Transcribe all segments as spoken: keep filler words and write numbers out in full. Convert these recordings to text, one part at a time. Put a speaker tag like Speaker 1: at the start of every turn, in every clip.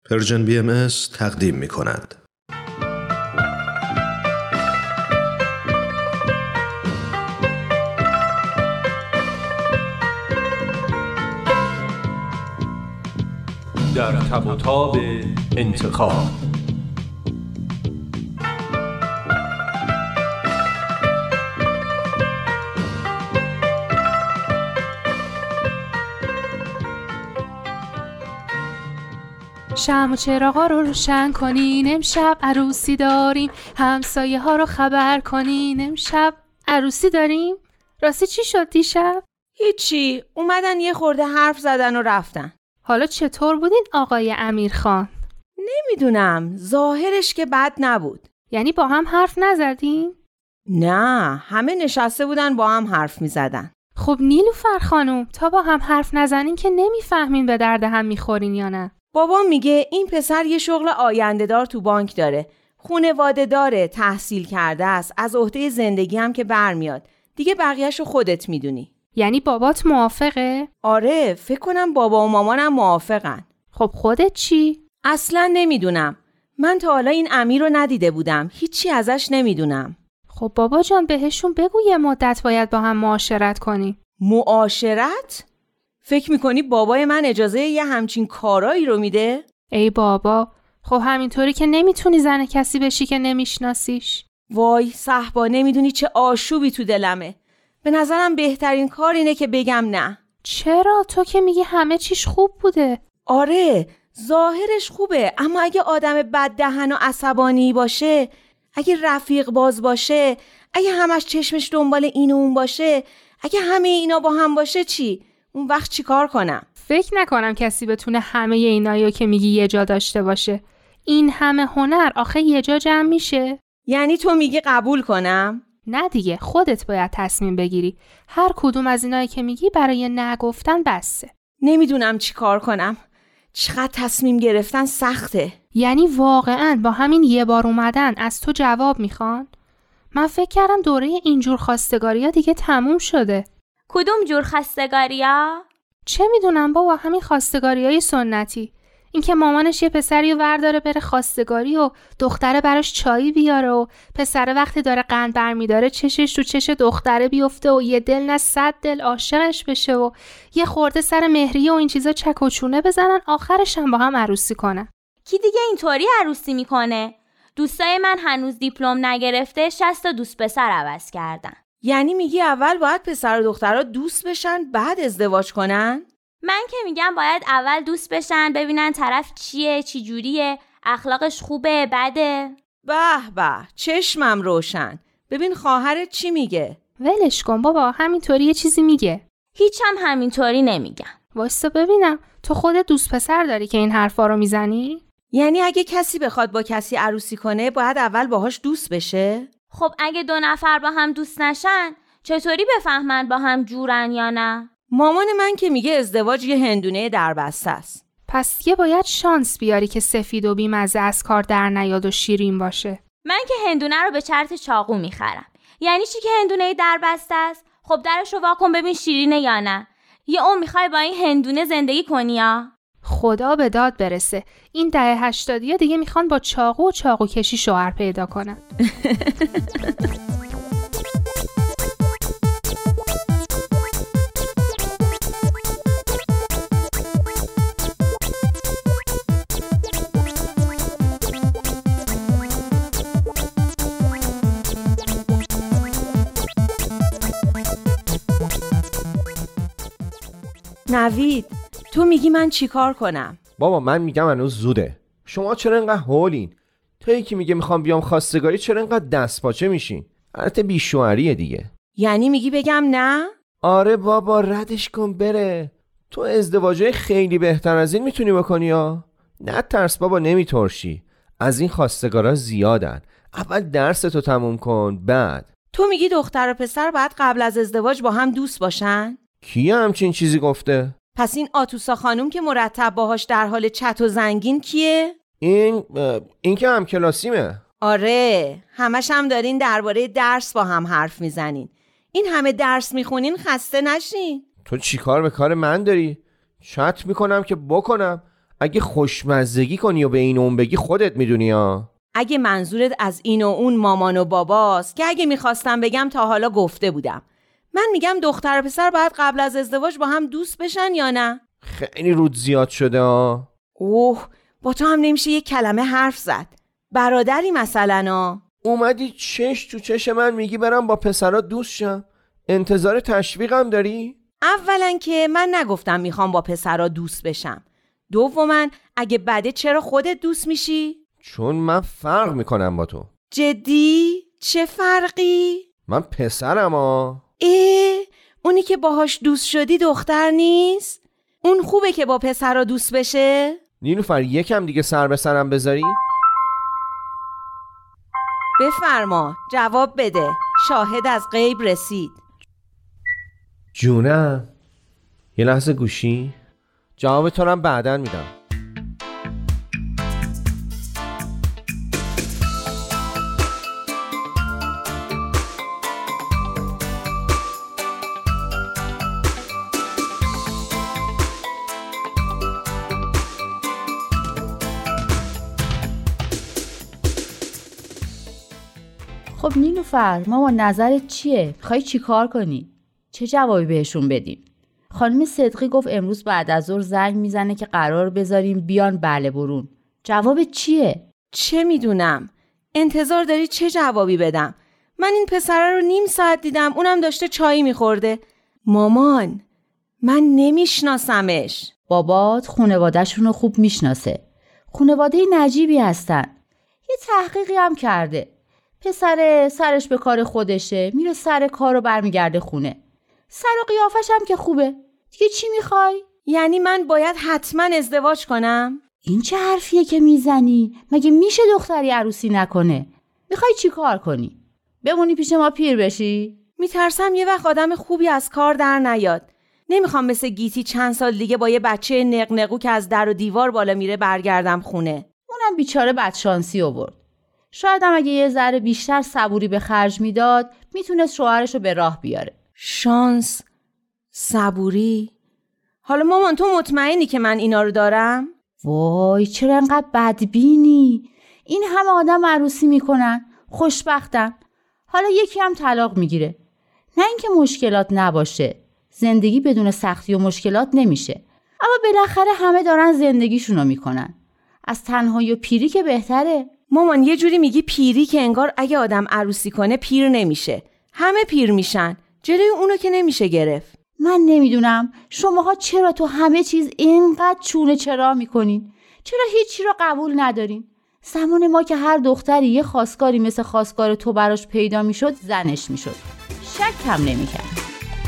Speaker 1: پرژن بی ام اس تقدیم می کند.
Speaker 2: در تب و تاب انتخاب.
Speaker 3: شمع و چراغا رو روشن کنین، امشب عروسی داریم، همسایه ها رو خبر کنین، امشب عروسی داریم. راستی چی شد دیشب؟
Speaker 4: هیچی، اومدن یه خورده حرف زدن و رفتن.
Speaker 3: حالا چطور بودین آقای امیرخان؟
Speaker 4: نمیدونم، ظاهرش که بد نبود.
Speaker 3: یعنی با هم حرف نزدین؟
Speaker 4: نه، همه نشسته بودن با هم حرف میزدن.
Speaker 3: خب نیلوفر خانم، تا با هم حرف نزنین که نمیفهمین به درد هم میخورین یا نه.
Speaker 4: بابام میگه این پسر یه شغل آینده دار تو بانک داره، خونواده داره، تحصیل کرده است، از عهده زندگی هم که برمیاد. دیگه بقیه‌شو خودت میدونی.
Speaker 3: یعنی بابات موافقه؟
Speaker 4: آره، فکر کنم بابا و مامانم موافقن.
Speaker 3: خب خودت چی؟
Speaker 4: اصلا نمیدونم. من تا حالا این امیر رو ندیده بودم. هیچی ازش نمیدونم.
Speaker 3: خب بابا جان بهشون بگو یه مدت باید با هم معاشرت کنی.
Speaker 4: معاشرت؟ فکر میکنی بابای من اجازه یه همچین کارایی رو میده؟
Speaker 3: ای بابا، خب همینطوری که نمیتونی زن کسی بشی که نمیشناسیش.
Speaker 4: وای صحبا، نمیدونی چه آشوبی تو دلمه. به نظرم بهترین کار اینه که بگم نه.
Speaker 3: چرا؟ تو که میگی همه چیش خوب بوده.
Speaker 4: آره، ظاهرش خوبه، اما اگه آدم بد دهن و عصبانی باشه، اگه رفیق باز باشه، اگه همش چشمش دنبال این و اون باشه، اگه همه اینا با هم باشه چی؟ اون وقت چی کار کنم؟
Speaker 3: فکر نکنم کسی بتونه همه اینایو که میگی یه جا داشته باشه. این همه هنر آخه یه جا جمع میشه؟
Speaker 4: یعنی تو میگی قبول کنم؟
Speaker 3: نه دیگه، خودت باید تصمیم بگیری. هر کدوم از اینایی که میگی برای نگفتن بسه.
Speaker 4: نمیدونم چی کار کنم. چقدر تصمیم گرفتن سخته.
Speaker 3: یعنی واقعاً با همین یه بار اومدن از تو جواب میخوان؟ من فکر کردم دوره اینجور خواستگاریا دیگه تموم شده.
Speaker 5: کدوم جور خواستگاریا؟
Speaker 3: چه میدونم بابا، همین خواستگاریای سنتی. اینکه مامانش یه پسری رو ورداره بره خواستگاری و دختره براش چایی بیاره و پسر وقتی داره قند برمیداره چشش تو چش دختره بیفته و یه دل نه صد دل عاشقش بشه و یه خورده سر مهریه و این چیزا چک و چونه بزنن، آخرش هم با هم عروسی کنن.
Speaker 5: کی دیگه اینطوری عروسی میکنه؟ دوستای من هنوز دیپلم نگرفته شصت تا دوست پسر عوض کردن.
Speaker 4: یعنی میگی اول باید پسر و دخترها دوست بشن بعد ازدواج کنن؟
Speaker 5: من که میگم باید اول دوست بشن، ببینن طرف چیه، چی جوریه، اخلاقش خوبه، بده.
Speaker 4: به به، چشمم روشن. ببین خواهرت چی میگه؟
Speaker 3: ولش کن بابا، همینطوری یه چیزی میگه.
Speaker 5: هیچ هم همینطوری نمیگم.
Speaker 3: واسه ببینم، تو خودت دوست پسر داری که این حرفا رو میزنی؟
Speaker 4: یعنی اگه کسی بخواد با کسی عروسی کنه باید اول باهاش دوست بشه؟
Speaker 5: خب اگه دو نفر با هم دوست نشن چطوری بفهمن با هم جورن یا نه؟
Speaker 4: مامان من که میگه ازدواج یه هندونه دربسته است.
Speaker 3: پس دیگه باید شانس بیاری که سفید و بیمزه از کار در نیاد و شیرین باشه.
Speaker 5: من که هندونه رو به چرت چاقو میخرم. یعنی چی که هندونه دربسته است؟ خب درش رو واکن ببین شیرینه یا نه. یه اون میخوای با این هندونه زندگی کنی یا؟
Speaker 3: خدا به داد برسه، این دهه هشتادیا دیگه میخوان با چاقو و چاقو کشی شوهر پیدا کنن.
Speaker 4: نوید، تو میگی من چیکار کنم؟
Speaker 6: بابا من میگم هنوز زوده. شما چرا اینقدر هولین؟ تو یکی میگه میخوام بیام خواستگاری، چرا اینقدر دست پاچه میشین؟ البته بیشوهریه دیگه.
Speaker 4: یعنی میگی بگم نه؟
Speaker 6: آره بابا، ردش کن بره. تو ازدواجه خیلی بهتر از این میتونی بکنی ها. نه ترس بابا، نمیترشی. از این خواستگارا زیادن. اول درستو تموم کن بعد.
Speaker 4: تو میگی دختر و پسر باید قبل از ازدواج با هم دوست باشن؟
Speaker 6: کی همچین چیزی گفته؟
Speaker 4: پس این آتوسا خانوم که مرتب باهاش در حال چت و زنگین کیه؟
Speaker 6: این این که هم کلاسیمه.
Speaker 4: آره، همش هم دارین درباره درس با هم حرف میزنین. این همه درس میخونین خسته نشین؟
Speaker 6: تو چی کار به کار من داری؟ چت میکنم که بکنم. اگه خوشمزگی کنی و به این اون بگی خودت میدونی ها.
Speaker 4: اگه منظورت از این و اون مامان و باباست که اگه میخواستم بگم تا حالا گفته بودم. من میگم دختر و پسر باید قبل از ازدواج با هم دوست بشن یا نه؟
Speaker 6: خیلی رود زیاد شده ها.
Speaker 4: اوه با تو هم نمیشه یک کلمه حرف زد. برادری مثلا ها.
Speaker 6: اومدی چش تو چش من میگی برم با پسرا دوست شم. انتظار تشویقم داری؟
Speaker 4: اولا که من نگفتم میخوام با پسرا دوست بشم. دوما اگه بده چرا خودت دوست میشی؟
Speaker 6: چون من فرق میکنم با تو.
Speaker 4: جدی؟ چه فرقی؟
Speaker 6: من پسرم ها.
Speaker 4: اه اونی که باهاش دوست شدی دختر نیست؟ اون خوبه که با پسرا دوست بشه؟
Speaker 6: نیلوفر یکم دیگه سر به سرم بذاری؟
Speaker 4: بفرما جواب بده. شاهد از غیب رسید.
Speaker 6: جونم یه لحظه گوشی. جواب تو رو هم بعداً میدم.
Speaker 7: خب نیلوفر ماما نظرت چیه؟ میخوای چی کار کنی؟ چه جوابی بهشون بدیم؟ خانم صدقی گفت امروز بعد از ظهر زنگ میزنه که قرار بذاریم بیان بله برون. جوابت چیه؟
Speaker 4: چه میدونم؟ انتظار داری چه جوابی بدم؟ من این پسره رو نیم ساعت دیدم، اونم داشته چایی میخورده. مامان من نمیشناسمش.
Speaker 7: بابات خونواده‌شون رو خوب میشناسه. خونواده نجیبی هستن. یه تحقیقی هم کرده. پسر سرش به کار خودشه، میره سر کار و برمیگرده خونه. سر و قیافش هم که خوبه. دیگه چی میخوای؟
Speaker 4: یعنی من باید حتما ازدواج کنم؟
Speaker 7: این چه حرفیه که میزنی؟ مگه میشه دختری عروسی نکنه؟ میخوای چی کار کنی؟ بمونی پیش ما پیر بشی؟
Speaker 4: میترسم یه وقت آدم خوبی از کار در نیاد. نمیخوام مثل گیتی چند سال دیگه با یه بچه نقنقو که از در و دیوار بالا میره برگردم خونه.
Speaker 7: اونم بیچاره بدشانسی آورد. شاید هم اگه یه ذره بیشتر صبوری به خرج میداد میتونست شوهرش رو به راه بیاره.
Speaker 4: شانس، صبوری. حالا مامان تو مطمئنی که من اینا رو دارم؟
Speaker 7: وای چرا انقدر بدبینی؟ این همه آدم عروسی میکنن، خوشبختن. حالا یکی هم طلاق میگیره. نه اینکه مشکلات نباشه. زندگی بدون سختی و مشکلات نمیشه. اما بالاخره همه دارن زندگیشونو میکنن. از تنهایی و پیری که بهتره.
Speaker 4: مامان یه جوری میگی پیری که انگار اگه آدم عروسی کنه پیر نمیشه. همه پیر میشن. جلوی اونو که نمیشه گرفت.
Speaker 7: من نمیدونم شماها چرا تو همه چیز اینقدر چونه چرا میکنین؟ چرا هیچی رو قبول ندارین؟ زمان ما که هر دختری یه خواستگاری مثل خواستگار تو براش پیدا میشد زنش میشد. شک هم نمیکرد.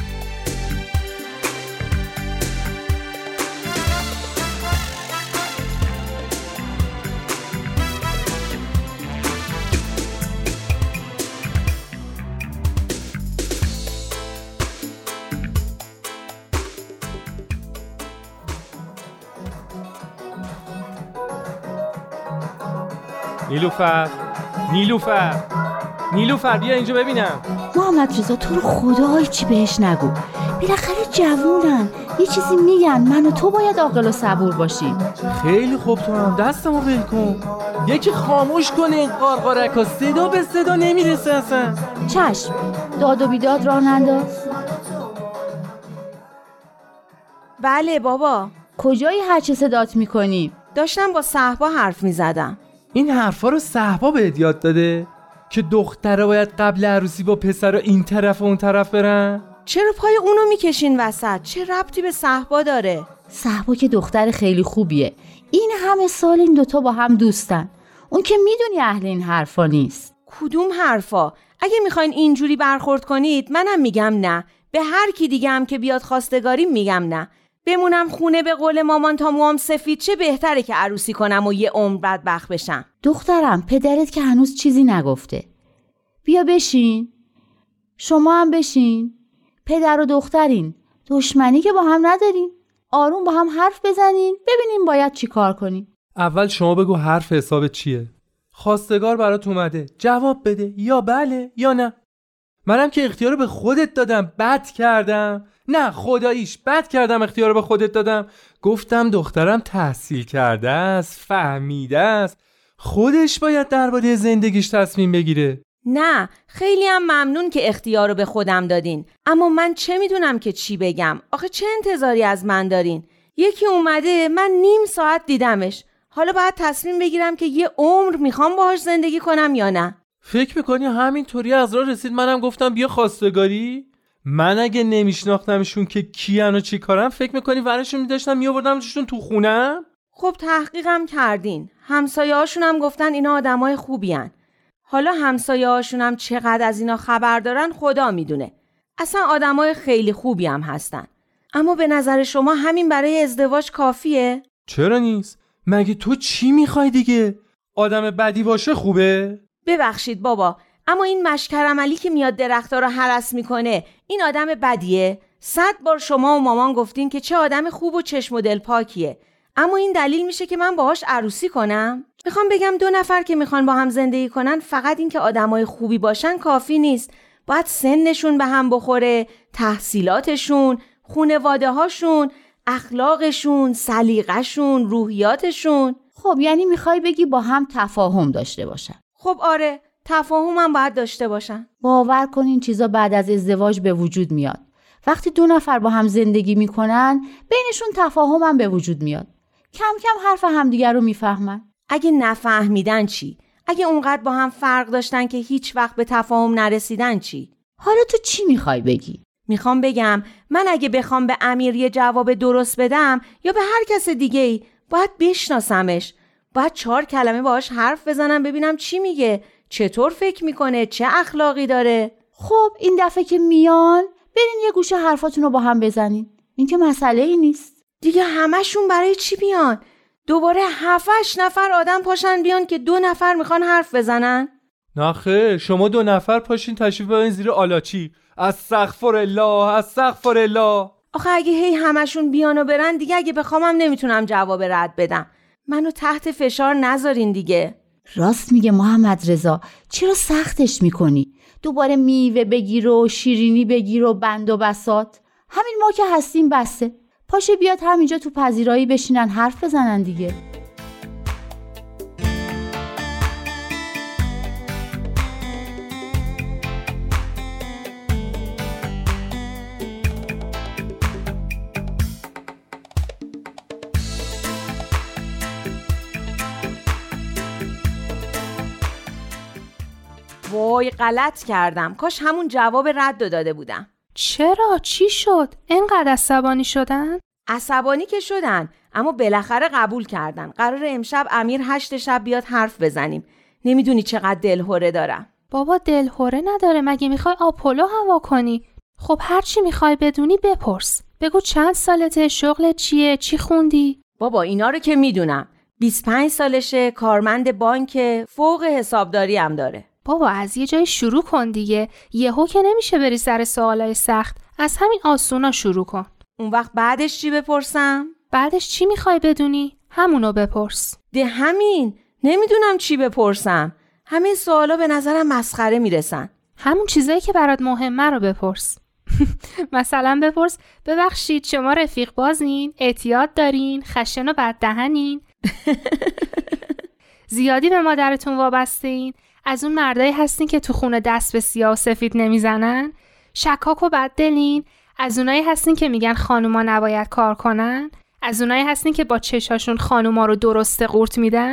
Speaker 2: نیلوفر نیلوفر نیلوفر بیا اینجا ببینم.
Speaker 7: محمد رضا تو رو خدا چی بهش نگو. بالاخره جوونن یه چیزی میگن. من و تو باید عاقل و صبور باشیم.
Speaker 2: خیلی خوب تو هم دستمو ول کن. یکی خاموش کنه این قارقارکا. صدا به صدا نمیرسه اصلا.
Speaker 7: چشم داد و بیداد راه ننداز.
Speaker 4: بله بابا.
Speaker 7: کجایی هرچه صدات میکنی؟
Speaker 4: داشتم با صحبا حرف میزدم.
Speaker 2: این حرفا رو صحبا بهت یاد داده که دخترها باید قبل عروسی با پسرها این طرف و اون طرف برن؟
Speaker 4: چرا پای اونو میکشین وسط؟ چه ربطی به صحبا داره؟
Speaker 7: صحبا که دختر خیلی خوبیه. این همه سال این دوتا با هم دوستن. اون که میدونی اهل این حرفا نیست.
Speaker 4: کدوم حرفا؟ اگه میخواین اینجوری برخورد کنید منم میگم نه. به هر کی دیگه هم که بیاد خواستگاری میگم نه. بمونم خونه به قول مامان تا موام سفید چه بهتره که عروسی کنم و یه عمر بدبخت بشم.
Speaker 7: دخترم پدرت که هنوز چیزی نگفته. بیا بشین. شما هم بشین. پدر و دخترین. دشمنی که با هم ندارین. آروم با هم حرف بزنین ببینین باید چی کار کنین.
Speaker 2: اول شما بگو حرف حساب چیه؟ خواستگار برات اومده، جواب بده یا بله یا نه. منم که اختیار به خودت دادم، بد کردم. نه خداییش بد کردم اختیار به خودت دادم. گفتم دخترم تحصیل کرده است، فهمیده است، خودش باید درباره زندگیش تصمیم بگیره.
Speaker 4: نه خیلی هم ممنون که اختیار رو به خودم دادین، اما من چه میدونم که چی بگم؟ آخه چه انتظاری از من دارین؟ یکی اومده من نیم ساعت دیدمش، حالا باید تصمیم بگیرم که یه عمر میخوام باهاش زندگی کنم یا نه؟
Speaker 2: فکر میکنی همینطوری از راه رسید منم گفتم بیا خواستگاری؟ من اگه نمیشناختمشون که کیان و چی کارن، فکر میکنی ورشون میداشتم میآوردمشون تو خونم؟
Speaker 4: خب تحقیقم کردین، همسایه هاشون هم گفتن اینا آدمای خوبی هن. حالا همسایه هاشون هم چقدر از اینا خبر دارن خدا میدونه. اصلا آدمای خیلی خوبی هم هستن. اما به نظر شما همین برای ازدواج کافیه؟
Speaker 2: چرا نیست؟ مگه تو چی میخوای دیگه؟ آدم بدی باشه خوبه؟
Speaker 4: ببخشید بابا، اما این مشکرعملی که میاد درختا رو هرس میکنه این آدم بدیه؟ صد بار شما و مامان گفتین که چه آدم خوب و چشم و دل پاکیه، اما این دلیل میشه که من باهاش عروسی کنم؟ میخوام بگم دو نفر که میخوان با هم زندگی کنن فقط این که آدمای خوبی باشن کافی نیست، باید سنشون به هم بخوره، تحصیلاتشون، خونواده هاشون، اخلاقشون، سلیقه‌شون، روحیاتشون.
Speaker 7: خب یعنی میخوای بگی با هم تفاهم داشته باشن؟
Speaker 4: خب آره، تفاهم هم باید داشته باشن.
Speaker 7: باور کن این چیزا بعد از ازدواج به وجود میاد. وقتی دو نفر با هم زندگی میکنن بینشون تفاهم هم به وجود میاد. کم کم حرف همدیگر رو میفهمن.
Speaker 4: اگه نفهمیدن چی؟ اگه اونقدر با هم فرق داشتن که هیچ وقت به تفاهم نرسیدن چی؟
Speaker 7: حالا تو چی میخوای بگی؟
Speaker 4: میخوام بگم من اگه بخوام به امیر یه جواب درست بدم یا به هر کس دیگه‌ای باید بشناسمش، باید چهار کلمه باهاش حرف بزنم ببینم چی میگه، چطور فکر میکنه، چه اخلاقی داره.
Speaker 7: خب این دفعه که میان برین یه گوشه حرفاتون رو با هم بزنین، این که مسئله ای نیست
Speaker 4: دیگه. همشون برای چی بیان؟ دوباره هفتش نفر آدم پاشن بیان که دو نفر میخوان حرف بزنن؟
Speaker 2: نه خیر، شما دو نفر پاشین تشریف ببرین زیر آلاچی. استغفرالله استغفرالله.
Speaker 4: آخه اگه هی همشون بیان و برن دیگه اگه بخوامم نمیتونم جواب رد بدم. منو تحت فشار نذارین دیگه.
Speaker 7: راست میگه محمد رضا، چرا سختش میکنی؟ دوباره میوه بگیر و شیرینی بگیر و بند و بساط. همین ما که هستیم بسه. پاشه بیاد همینجا تو پذیرایی بشینن حرف بزنن دیگه.
Speaker 4: وای غلط کردم، کاش همون جواب رد داده بودم.
Speaker 3: چرا؟ چی شد؟ اینقدر عصبانی شدن؟
Speaker 4: عصبانی که شدن، اما بالاخره قبول کردن. قرار امشب امیر هشت شب بیاد حرف بزنیم. نمیدونی چقدر دلهوره دارم.
Speaker 3: بابا دلهوره نداره، مگه میخوای آپولو هوا کنی؟ خب هر چی میخوای بدونی بپرس. بگو چند سالته، شغلت چیه، چی خوندی؟
Speaker 4: بابا اینا رو که میدونم. بیست و پنج سالشه، کارمند بانک، فوق حسابداری هم داره.
Speaker 3: بابا از یه جای شروع کن دیگه. یهو که نمیشه بری سر سوالای سخت. از همین آسونا شروع کن.
Speaker 4: اون وقت بعدش چی بپرسم؟
Speaker 3: بعدش چی میخوای بدونی؟ همونو بپرس.
Speaker 4: ده همین. نمیدونم چی بپرسم. همین سوالا به نظرم مسخره میرسن.
Speaker 3: همون چیزایی که برات مهمه رو بپرس. مثلا بپرس ببخشید شما رفیق بازین؟ اعتیاد دارین؟ خشن و بددهنین؟ زیادی به مادرتون وابسته این؟ از اون مردایی هستین که تو خونه دست به سیاه و سفید نمیزنن؟ شکاک و بددلین؟ از اونایی هستین که میگن خانوما نباید کار کنن؟ از اونایی هستین که با چشاشون خانوما رو درست قورت میدن؟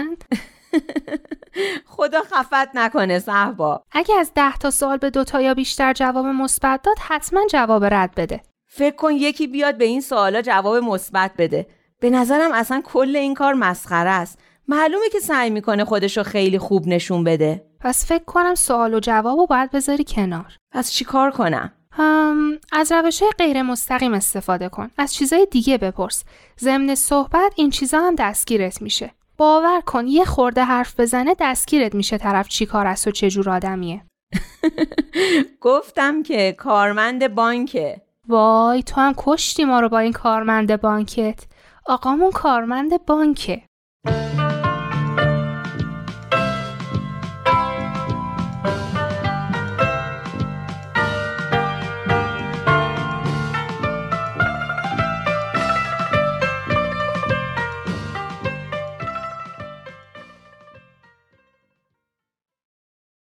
Speaker 4: خدا خفت نکنه صحبا.
Speaker 3: اگه از ده تا سوال به دو تا یا بیشتر جواب مثبت داد حتما جواب رد بده.
Speaker 4: فکر کن یکی بیاد به این سوالا جواب مثبت بده. به نظرم اصلا کل این کار مسخره است. معلومه که سعی میکنه خودشو خیلی خوب نشون بده.
Speaker 3: پس فکر کنم سوال و جوابو باید بذاری کنار.
Speaker 4: پس چی کار کنم؟
Speaker 3: هم از روش‌های غیر مستقیم استفاده کن. از چیزای دیگه بپرس. ضمن صحبت این چیزا هم دستگیرت میشه. باور کن یه خورده حرف بزنه دستگیرت میشه طرف چی کار است و چه جور آدمیه.
Speaker 4: گفتم که کارمند بانکه.
Speaker 3: وای تو هم کشتی ما رو با این کارمند بانکت. آقامون کارمند بانکه.